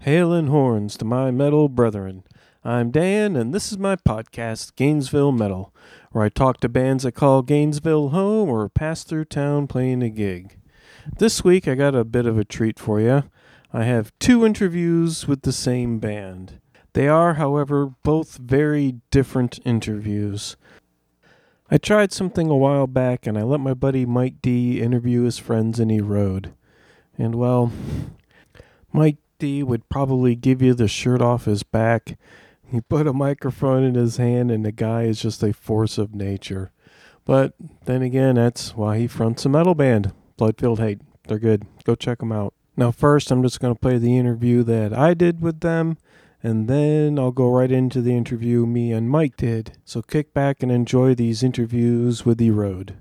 Hail and horns to my metal brethren. I'm Dan, and this is my podcast, Gainesville Metal, where I talk to bands that call Gainesville home or pass through town playing a gig. This week, I got a bit of a treat for you. I have 2 interviews with the same band. They are, however, both very different interviews. I tried something a while back, and I let my buddy Mike D interview his friends in Erode. And, well, Mike D would probably give you the shirt off his back. He put a microphone in his hand, and the guy is just a force of nature. But then again, that's why he fronts a metal band, Bloodfield Hate. They're good. Go check them out. Now first, I'm just going to play the interview that I did with them, and then I'll go right into the interview me and Mike did. So kick back and enjoy these interviews with Erode.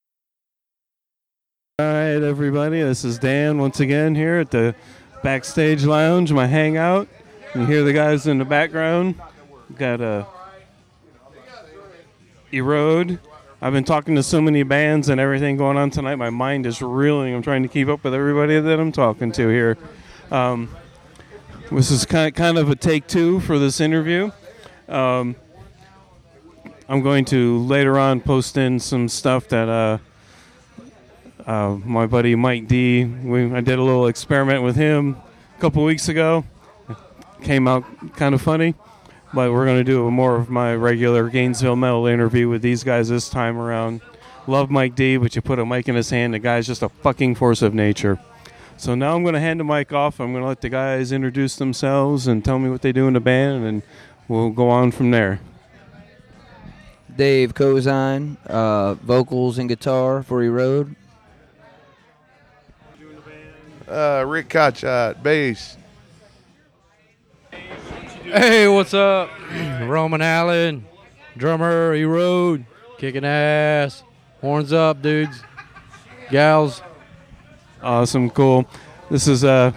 All right, everybody, this is Dan once again here at the Backstage Lounge, my hangout. You hear the guys in the background. We've got Erode. I've been talking to so many bands and everything going on tonight. My mind is reeling. I'm trying to keep up with everybody that I'm talking to here. This is kind of a take 2 for this interview. I'm going to later on post in some stuff that my buddy Mike D, I did a little experiment with him a couple weeks ago. It came out kind of funny. But we're going to do more of my regular Gainesville Metal interview with these guys this time around. Love Mike D, but you put a mic in his hand, the guy's just a fucking force of nature. So now I'm going to hand the mic off. I'm going to let the guys introduce themselves and tell me what they do in the band, and we'll go on from there. Dave Cozine, vocals and guitar for Erode. Rick Kotchot, bass. Hey, what's up? Roman Allen, drummer, Erode, kicking ass. Horns up, dudes, gals. Awesome, cool. This is just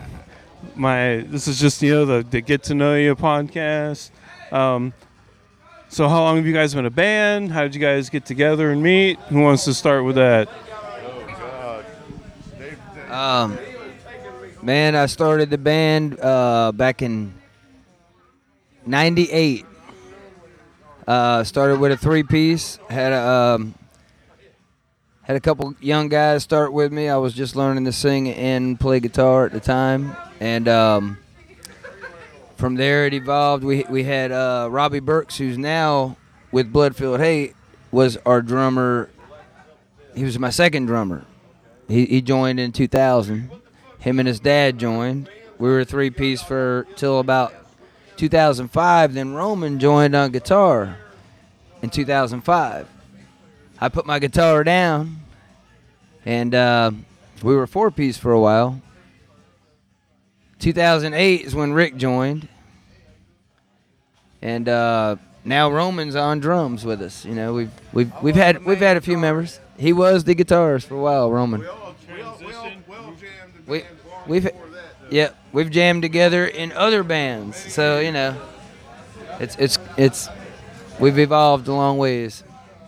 the Get to Know You podcast. So how long have you guys been a band? How did you guys get together and meet? Who wants to start with that? Man, I started the band back in 98. Started with a 3-piece. Had a couple young guys start with me. I was just learning to sing and play guitar at the time, and from there it evolved. We had Robbie Burks, who's now with Bloodfield Hate, was our drummer. He was my second drummer. He joined in 2000. Him and his dad joined. We were a 3-piece till about 2005. Then Roman joined on guitar in 2005. I put my guitar down, and we were a 4-piece for a while. 2008 is when Rick joined, and now Roman's on drums with us. You know, we've had a few members. He was the guitarist for a while, Roman. We've jammed together in other bands, so you know, it's we've evolved a long ways.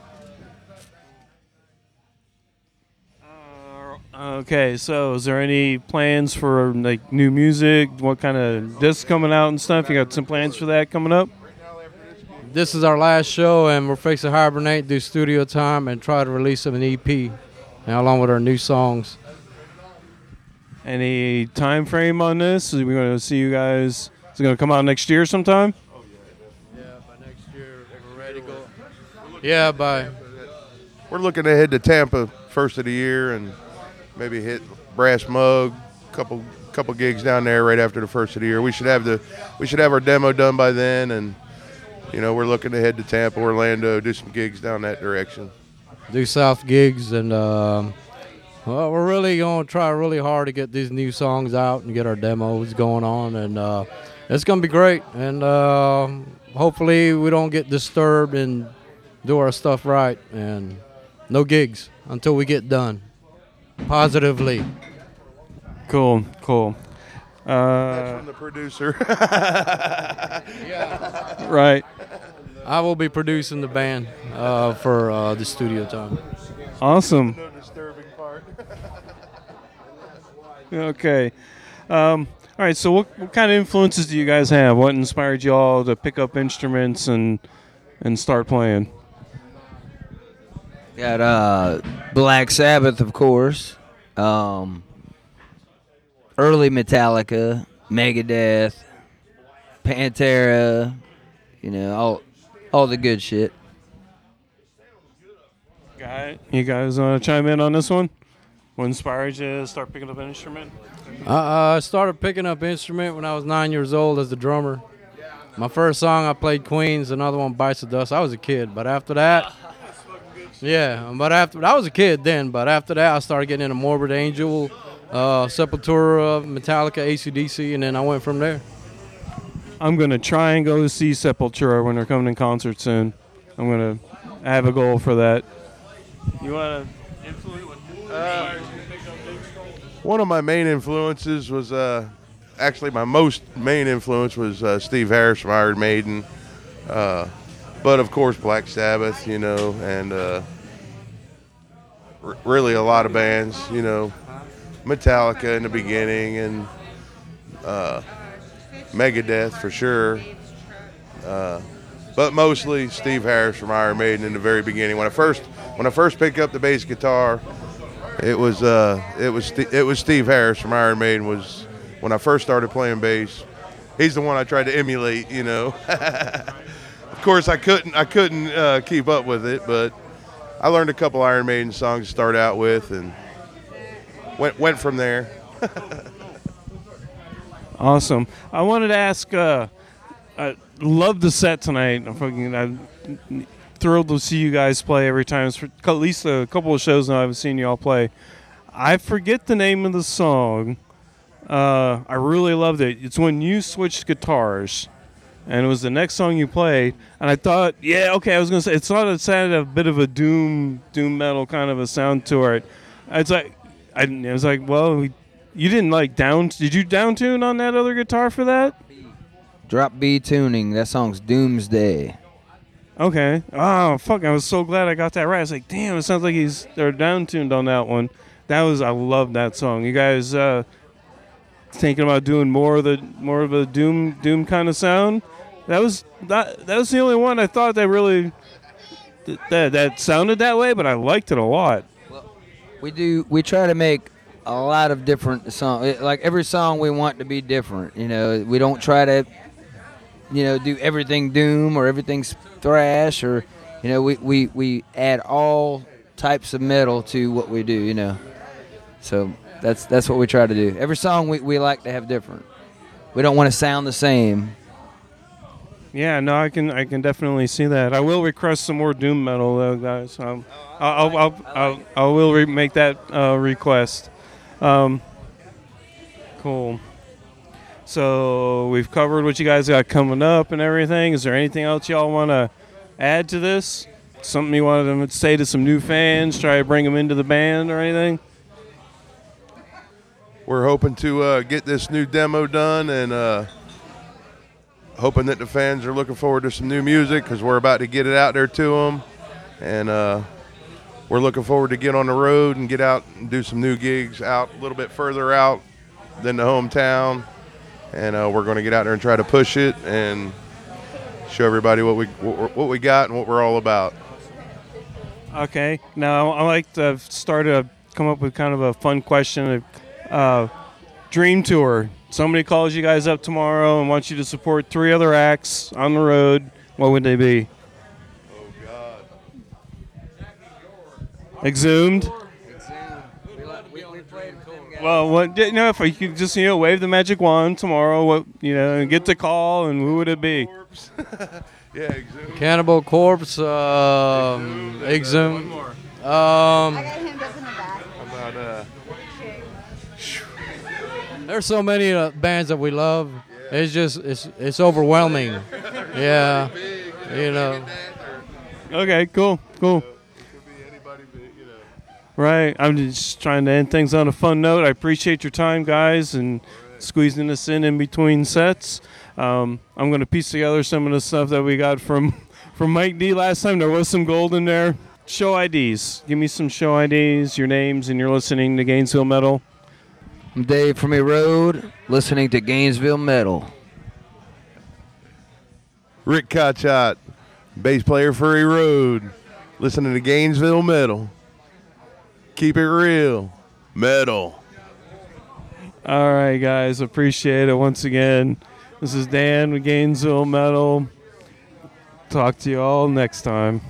Okay, so is there any plans for like new music? What kind of discs coming out and stuff? You got some plans for that coming up? This is our last show, and we're fixing to hibernate, do studio time, and try to release an EP, along with our new songs. Any time frame on this? Are we going to see you guys? Is it going to come out next year sometime? Yeah, by next year we're ready to go. Yeah, by. We're looking to head to Tampa first of the year and maybe hit Brass Mug, couple gigs down there right after the first of the year. We should have our demo done by then, and you know, we're looking to head to Tampa, Orlando, do some gigs down that direction. Do South gigs, and well, we're really going to try really hard to get these new songs out and get our demos going on, and it's going to be great. And hopefully we don't get disturbed and do our stuff right, and no gigs until we get done positively. Cool. That's from the producer. Yeah. Right. I will be producing the band for the studio time. Awesome. No disturbing part. Okay. All right, so what kind of influences do you guys have? What inspired you all to pick up instruments and start playing? Got Black Sabbath, of course. Early Metallica, Megadeth, Pantera. You know, all the good shit. You guys want to chime in on this one? What inspired you to start picking up an instrument? I started picking up instrument when I was 9 years old as the drummer. My first song I played Queens, another one Bites the Dust. I was a kid, but after that, I was a kid then, but after that I started getting into Morbid Angel, Sepultura, Metallica, AC/DC, and then I went from there. I'm going to try and go to see Sepultura when they're coming in concert soon. I'm going to have a goal for that. You want to influence what inspires you to pick up instruments? One of my main influences was actually my most main influence was Steve Harris from Iron Maiden, but of course Black Sabbath, you know, and really a lot of bands, you know, Metallica in the beginning and Megadeth for sure, but mostly Steve Harris from Iron Maiden in the very beginning. When I first picked up the bass guitar, it was Steve Harris from Iron Maiden was when I first started playing bass. He's the one I tried to emulate, you know. Of course, I couldn't keep up with it, but I learned a couple Iron Maiden songs to start out with, and went from there. Awesome. I wanted to ask. I love the set tonight. I'm thrilled to see you guys play every time. It's for at least a couple of shows now I've seen you all play. I forget the name of the song. I really loved it. It's when you switched guitars, and it was the next song you played. And I thought, I was gonna say it sounded a bit of a doom metal kind of a sound to it. You didn't did you down tune on that other guitar for that? Drop B tuning. That song's Doomsday. Okay. Oh, fuck. I was so glad I got that right. I was like, damn, it sounds like they're down-tuned on that one. I love that song. You guys thinking about doing more of a doom kind of sound? That was the only one I thought that really that sounded that way, but I liked it a lot. Well, we try to make a lot of different songs. Like every song we want to be different. You know, we don't try to do everything doom or everything's thrash, or we add all types of metal to what we do, so that's what we try to do. Every song we like to have different. We don't want to sound the same. Yeah, no, I can definitely see that. I will request some more doom metal though, guys. I will make that request. Cool. So we've covered what you guys got coming up and everything. Is there anything else y'all want to add to this? Something you wanted to say to some new fans, try to bring them into the band or anything? We're hoping to get this new demo done, and hoping that the fans are looking forward to some new music, because we're about to get it out there to them. And we're looking forward to get on the road and get out and do some new gigs out a little bit further out than the hometown. And we're going to get out there and try to push it and show everybody what we got and what we're all about. Okay. Now, I like to come up with kind of a fun question. Dream tour. Somebody calls you guys up tomorrow and wants you to support 3 other acts on the road. What would they be? Oh, God. Exhumed? Well, if you could just wave the magic wand tomorrow, and get the call, and who would it be? Yeah, Exhumed. Cannibal Corpse, Exhumed. I got hemmed up in the back. How about There's so many bands that we love. Yeah. It's just it's overwhelming. Yeah, Okay, cool. Right. I'm just trying to end things on a fun note. I appreciate your time, guys, and squeezing us in between sets. I'm going to piece together some of the stuff that we got from Mike D last time. There was some gold in there. Show IDs. Give me some show IDs, your names, and you're listening to Gainesville Metal. I'm Dave from A Road. listening to Gainesville Metal. Rick Kotchot, bass player for Erode, listening to Gainesville Metal. Keep it real. Metal. All right, guys. Appreciate it once again. This is Dan with Gainesville Metal. Talk to you all next time.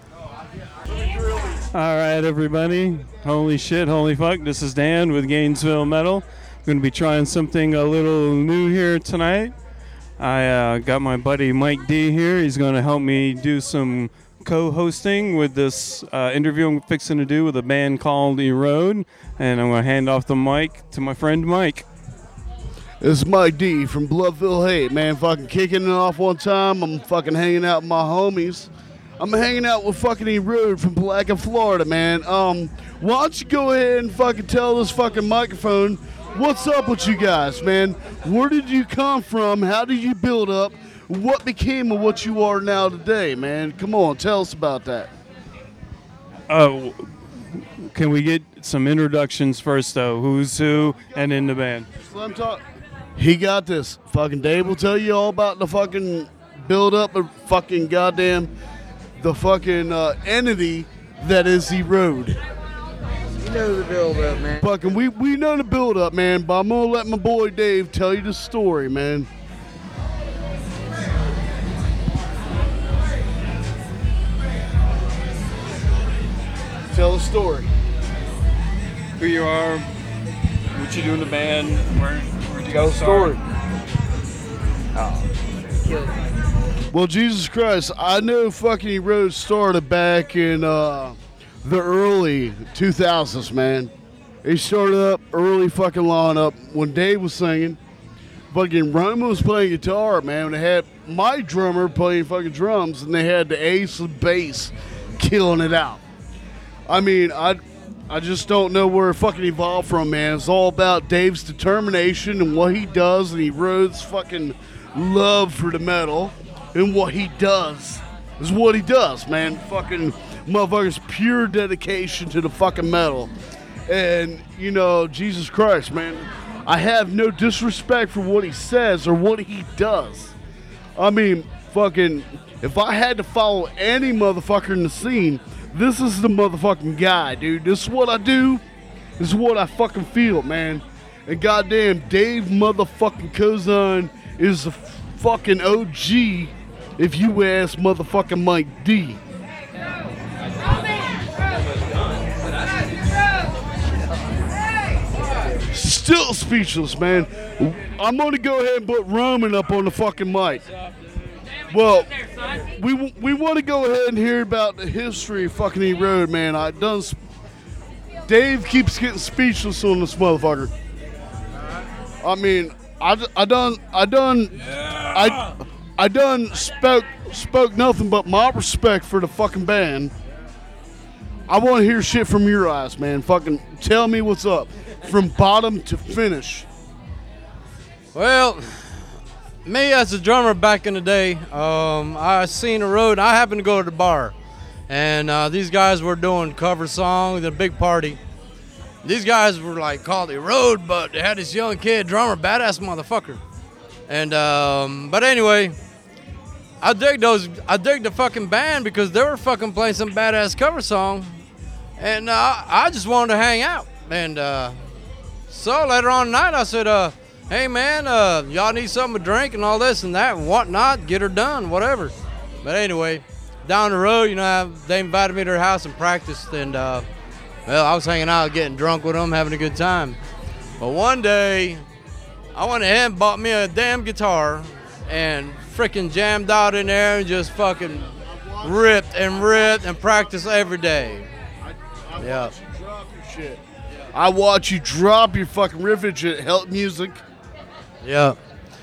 All right, everybody. Holy shit, holy fuck. This is Dan with Gainesville Metal. I'm going to be trying something a little new here tonight. I got my buddy Mike D here. He's going to help me do some co-hosting with this interview I'm fixing to do with a band called Erode. And I'm going to hand off the mic to my friend Mike. This is Mike D from Bloodville Hate, man. Fucking kicking it off one time. I'm fucking hanging out with my homies. I'm hanging out with fucking Erode from Palatka, Florida, man. Why don't you go ahead and fucking tell this fucking microphone what's up with you guys, man? Where did you come from? How did you build up? What became of what you are now today, man? Come on, tell us about that. Can we get some introductions first, though? Who's who and in the band? Just let him talk. He got this. Fucking Dave will tell you all about the fucking build up of fucking goddamn the fucking entity that is Erode. You know the build up, man. Fucking we know the build up, man, but I'm gonna let my boy Dave tell you the story, man. Tell the story. Who you are, what you do in the band, where'd you Tell go the story. Oh. Well, Jesus Christ, I know fucking Erode started back in the early 2000s, man. He started up early fucking lineup when Dave was singing. Fucking Roman was playing guitar, man. They had my drummer playing fucking drums, and they had the ace of bass killing it out. I mean, I just don't know where it fucking evolved from, man. It's all about Dave's determination and what he does, and Erode's fucking love for the metal, and what he does is what he does, man. Fucking motherfucker's pure dedication to the fucking metal. And, you know, Jesus Christ, man, I have no disrespect for what he says or what he does. I mean, fucking, if I had to follow any motherfucker in the scene, this is the motherfucking guy, dude. This is what I do. This is what I fucking feel, man. And goddamn, Dave motherfucking Kozan is a fucking OG if you ask motherfucking Mike D. Still speechless, man. I'm gonna go ahead and put Roman up on the fucking mic. Well, we want to go ahead and hear about the history of fucking Erode, man. Dave keeps getting speechless on this motherfucker. I mean, I done spoke nothing but my respect for the fucking band. I want to hear shit from your eyes, man. Fucking tell me what's up from bottom to finish. Well, me as a drummer back in the day, I seen Erode. I happened to go to the bar, and these guys were doing cover songs at a big party. These guys were like called Erode, but they had this young kid drummer, badass motherfucker. And but anyway, I dig the fucking band because they were fucking playing some badass cover song, and I just wanted to hang out. And so later on tonight, I said, hey man, y'all need something to drink and all this and that and whatnot, get her done, whatever. But anyway, down the road, you know, they invited me to their house and practiced, and well, I was hanging out, getting drunk with them, having a good time. But one day, I went ahead and bought me a damn guitar and freaking jammed out in there and just fucking ripped and practiced every day. I watch you drop your shit. I watch you drop your fucking riffage at Help Music. Yeah.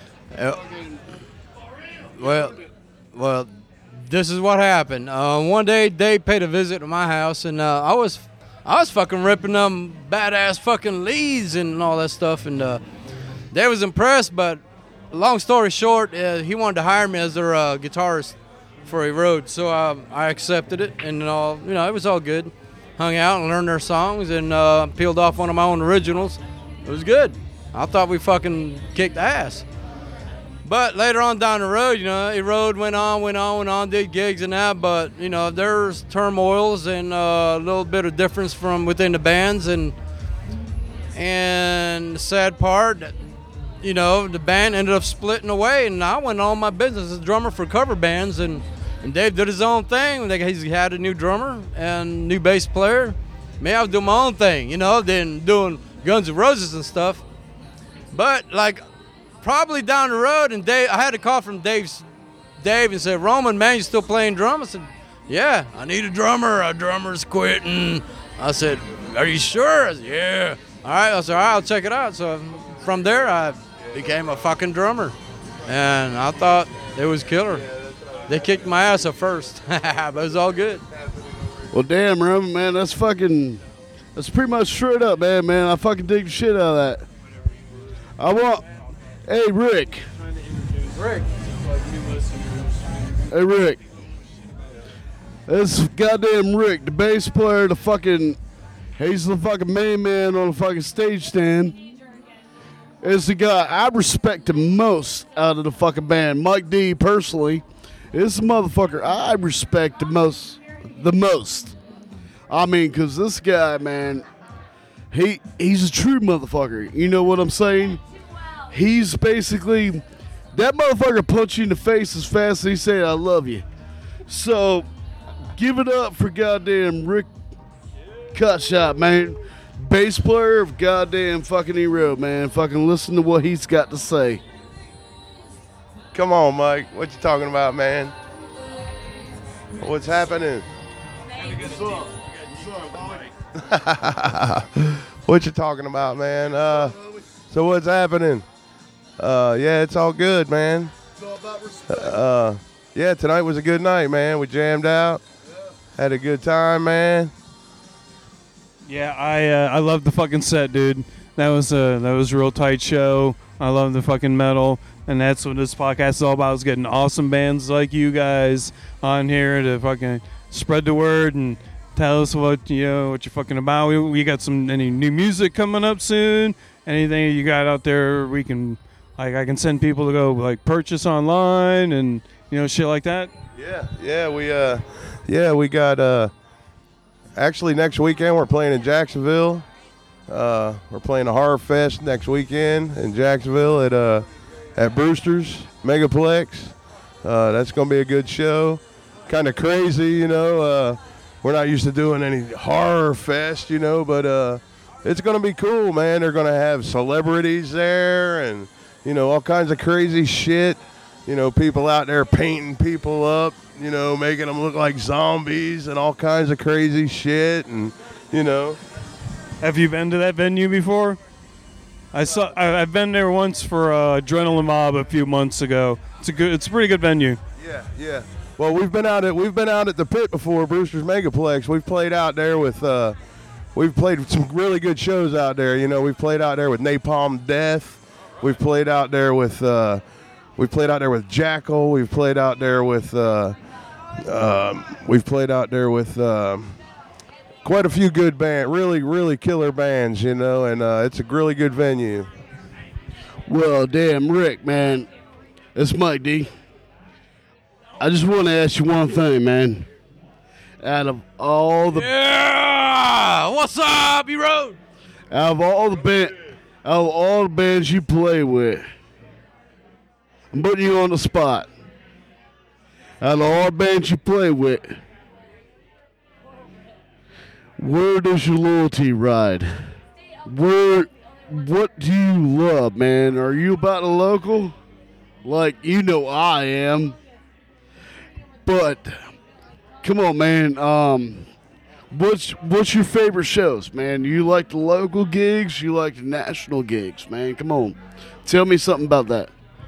Well, this is what happened. One day, Dave paid a visit to my house, and I was fucking ripping them badass fucking leads and all that stuff, and Dave was impressed. But long story short, he wanted to hire me as their guitarist for Erode, so I accepted it, and all, you know, it was all good. Hung out and learned their songs, and peeled off one of my own originals. It was good. I thought we fucking kicked ass. But later on down the road, the road went on, did gigs and that. But, there's turmoils and a little bit of difference from within the bands. And the sad part, the band ended up splitting away. And I went on my business as a drummer for cover bands. And Dave did his own thing. He had a new drummer and new bass player. Me, I was doing my own thing, then doing Guns N' Roses and stuff. But, probably down the road, and I had a call from Dave and said, Roman, man, you still playing drums? I said, yeah, I need a drummer. Our drummer's quitting. I said, are you sure? I said, yeah. All right. I said, all right, I'll check it out. So from there, I became a fucking drummer. And I thought it was killer. They kicked my ass at first, but it was all good. Well, damn, Roman, man, that's pretty much straight up, man. I fucking dig the shit out of that. Hey, Rick. Hey, Rick. This goddamn Rick, the bass player, he's the fucking main man on the fucking stage stand. Is the guy I respect the most out of the fucking band. Mike D, personally, is the motherfucker I respect the most. I mean, because this guy, man, he's a true motherfucker. You know what I'm saying? He's basically, that motherfucker punch you in the face as fast as he said, I love you. So, give it up for goddamn Rick Cutshot, man. Bass player of goddamn fucking E-Road, man. Fucking listen to what he's got to say. Come on, Mike. What you talking about, man? What's happening? What you talking about, man? So what's happening? Yeah, it's all good, man. It's all about respect. Yeah, tonight was a good night, man. We jammed out, had a good time, man. Yeah, I love the fucking set, dude. That was a real tight show. I love the fucking metal, and that's what this podcast is all about: is getting awesome bands like you guys on here to fucking spread the word and tell us what you're fucking about. We got any new music coming up soon. Anything you got out there we can. I can send people to go purchase online and shit like that. We got actually next weekend we're playing in Jacksonville. We're playing a horror fest next weekend in Jacksonville at Brewster's Megaplex. That's gonna be a good show. Kind of crazy, we're not used to doing any horror fest, but it's gonna be cool, man. They're gonna have celebrities there and all kinds of crazy shit. People out there painting people up, making them look like zombies and all kinds of crazy shit. And, Have you been to that venue before? I've been there once for Adrenaline Mob a few months ago. It's a pretty good venue. Yeah. Well, we've been out at the pit before, Brewster's Megaplex. We've played out there with, we've played some really good shows out there. We've played out there with Napalm Death. We've played out there with Jackal. We've played out there with quite a few good bands, really, really killer bands, and it's a really good venue. Well, damn, Rick, man, it's Mike D. I just want to ask you one thing, man. Out of all the what's up, E-Road? Out of all the bands you play with, I'm putting you on the spot. Out of all the bands you play with, where does your loyalty ride? What do you love, man? Are you about the local? I am. But come on, man. What's your favorite shows, man? You like the local gigs? You like the national gigs, man? Come on. Tell me something about that.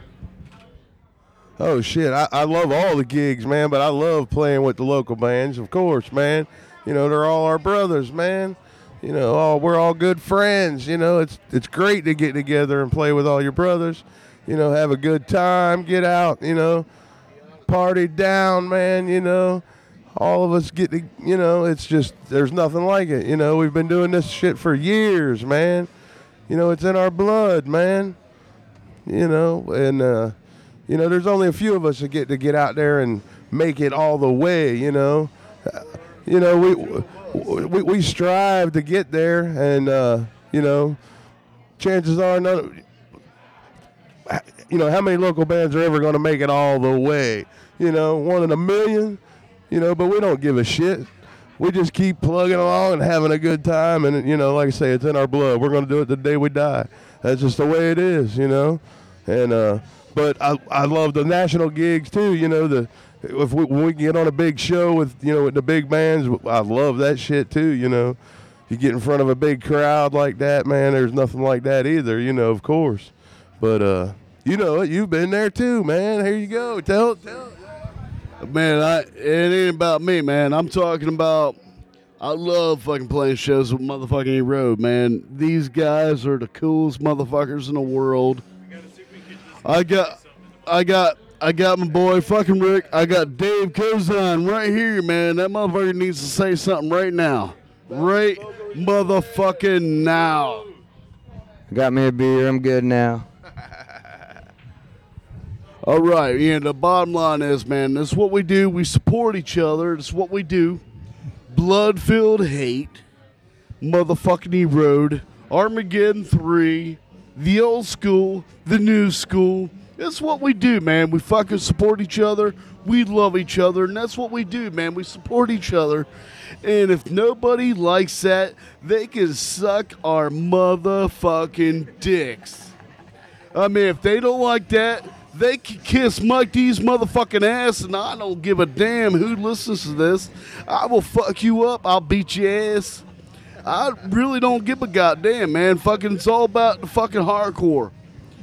Oh, shit. I love all the gigs, man, but I love playing with the local bands, of course, man. They're all our brothers, man. We're all good friends. It's great to get together and play with all your brothers. Have a good time, get out, party down, man, all of us get to, it's just, there's nothing like it. We've been doing this shit for years, man. it's in our blood, man. And there's only a few of us that get out there and make it all the way. We strive to get there, and chances are how many local bands are ever going to make it all the way? 1 in a million. But we don't give a shit. We just keep plugging along and having a good time, and like I say, it's in our blood. We're going to do it the day we die. That's just the way it is, And but I love the national gigs too. When we get on a big show with with the big bands, I love that shit too. You get in front of a big crowd like that, man. There's nothing like that either. Of course. But you've been there too, man. Here you go. Tell. Man, it ain't about me, man. I'm talking about, I love fucking playing shows with motherfucking E-Road, man. These guys are the coolest motherfuckers in the world. I got my boy fucking Rick. I got Dave Kozan right here, man. That motherfucker needs to say something right now. Right motherfucking now. Got me a beer. I'm good now. All right, the bottom line is, man, this is what we do. We support each other. This is what we do. Blood-filled hate, motherfucking E-Road, Armageddon 3, the old school, the new school. That's what we do, man. We fucking support each other. We love each other, and that's what we do, man. We support each other. And if nobody likes that, they can suck our motherfucking dicks. I mean, if they don't like that, they can kiss Mike D's motherfucking ass, and I don't give a damn who listens to this. I will fuck you up. I'll beat your ass. I really don't give a goddamn, man. Fucking, it's all about the fucking hardcore.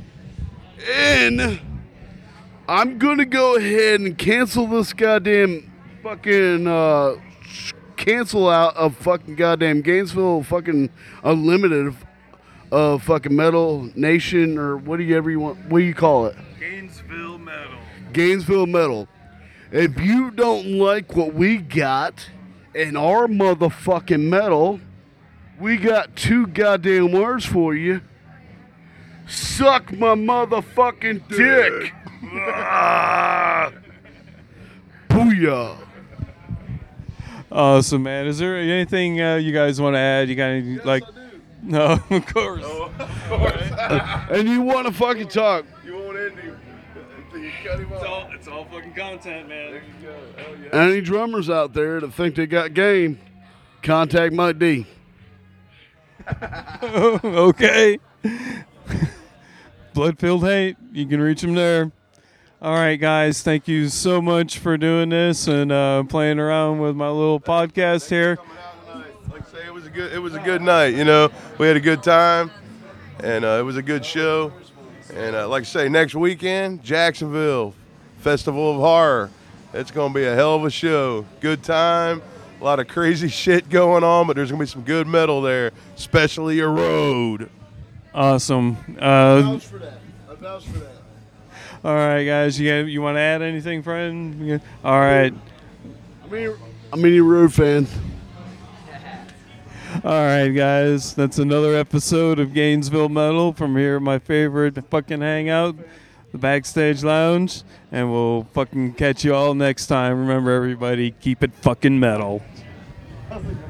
And I'm gonna go ahead and cancel this goddamn fucking cancel out of fucking goddamn Gainesville fucking Unlimited fucking Metal Nation, or what do you call it? Gainesville Metal. If you don't like what we got in our motherfucking metal, we got 2 goddamn words for you. Suck my motherfucking dick. Booyah. Awesome, man. Is there anything you guys want to add? You got any, like... No, of course. And you want to fucking talk. You won't end him. You cut him off. It's all fucking content, man. There you go. Hell yeah. Any drummers out there that think they got game, contact Mike D. Okay. Blood-filled hate. You can reach him there. All right, guys. Thank you so much for doing this and playing around with my little podcast here. Like I say, it was a good night. We had a good time, and it was a good show. And like I say, next weekend, Jacksonville Festival of Horror. It's gonna be a hell of a show. Good time. A lot of crazy shit going on, but there's gonna be some good metal there, especially E-Road. Awesome. I vouch for that. All right, guys. You want to add anything, friend? All right. I'm a road fan. All right, guys. That's another episode of Gainesville Metal from here at my favorite fucking hangout, the Backstage Lounge. And we'll fucking catch you all next time. Remember, everybody, keep it fucking metal.